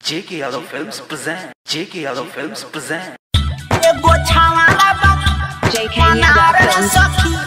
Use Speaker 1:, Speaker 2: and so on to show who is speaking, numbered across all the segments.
Speaker 1: JK Yadav Films present. JK Yadav Films present.
Speaker 2: JK Yadav Films.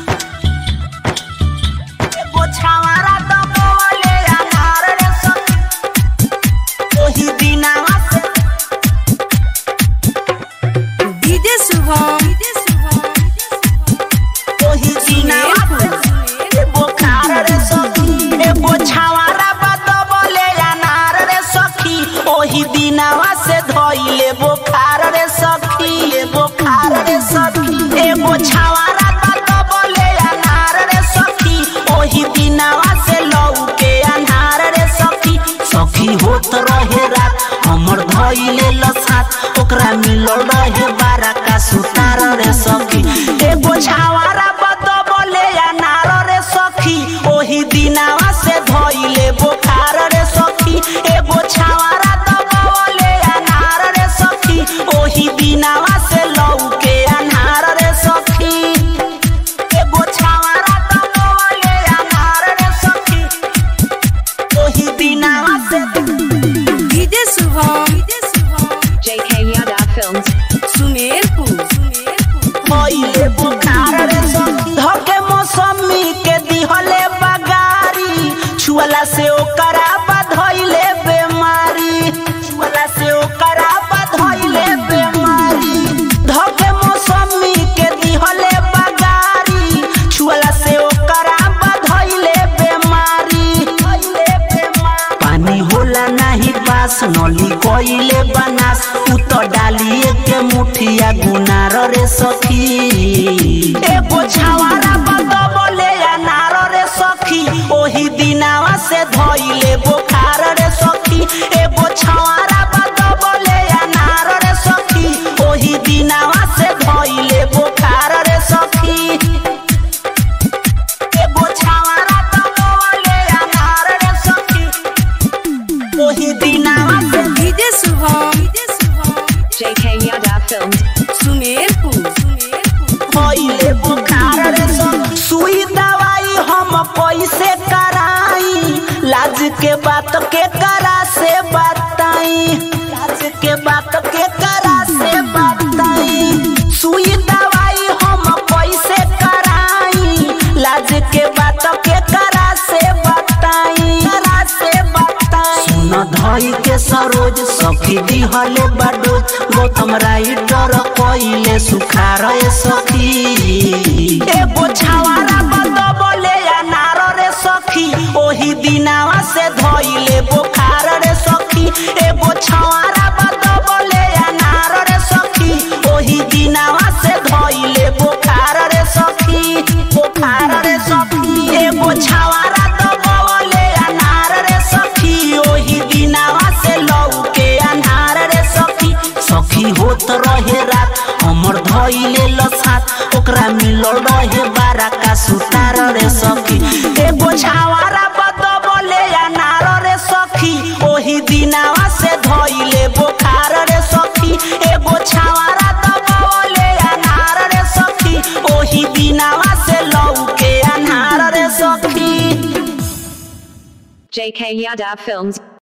Speaker 3: ओही दिनावा से धइले बुखार रे सखी बुखार रे सखी एगो छावारा त बोले अनार रे सखी ओही दिनावा से लौके अनार रे सखी सखी होत रहे रात हमर धइले लसात ओकरा मिलल रहे बारा का सुतार रे सखी एगो छावारा त बोले अनार रे सखी ओही दिनावा से धइले बुखार रे सखी एगो छावारा ओही दिनावा से लौके अनार रे सखी एगो छावारा त बोले अनार रे सखी ओही दिनावा से
Speaker 2: DJ Shubham JK Yadav Films Sumerpur
Speaker 3: भइले बुखार रे सखी धके मौसमी के दिहले बगारी छुअला से ओकरा बधइले बेमारी छुअला से ओकरा बधइले नली कोइले बनास उत डालिए के मुठिया गुनार रे सखी एगो छावारा बद बोले अनार रे सखी ओही दिनावा से धइले बुखार रे सखी एगो छावारा बद बोले अनार रे सखी ओही दिनावा से धइले बुखार रे सखी एगो छावारा बद बोले अनार रे सखी ओही दिनावा
Speaker 2: DJ Shubham JK Yadav Films Sumerpur
Speaker 3: भइले बुखार रे सखी सुई दवाई हम कैसे कराई लाज के बात के करा से बताई लाज के बात के करा से बताई सुई दवाई हम कैसे कराई लाज के बात के करा से बताई करा से बताई सुन धई के सरोज सखी दिहले बाडोज गौतम राइटर कइले सुखार रे सखी एगो छावारा बद बोले अनार रे सखी ओही दिनावा से धइले बुखार रे सखी एगो छावारा बद बोले अनार रे सखी ओही दिनावा से धइले बुखार रे सखी बुखार रे सखी एगो छावारा बद बोले अनार रे सखी ओही दिनावा से लौके अनार रे सखी सखी होत रहे रात हमर धइले लसात ओकरा मिलल रहे बारा का सुतार रे सखी एगो छावारा बद बोले अनार रे सखी ओही दिनावा से धइले बुखार रे सखी एगो छावारा बद बोले अनार रे सखी ओही दिनावा से लौके अनार रे सखी
Speaker 2: JK Yadav Films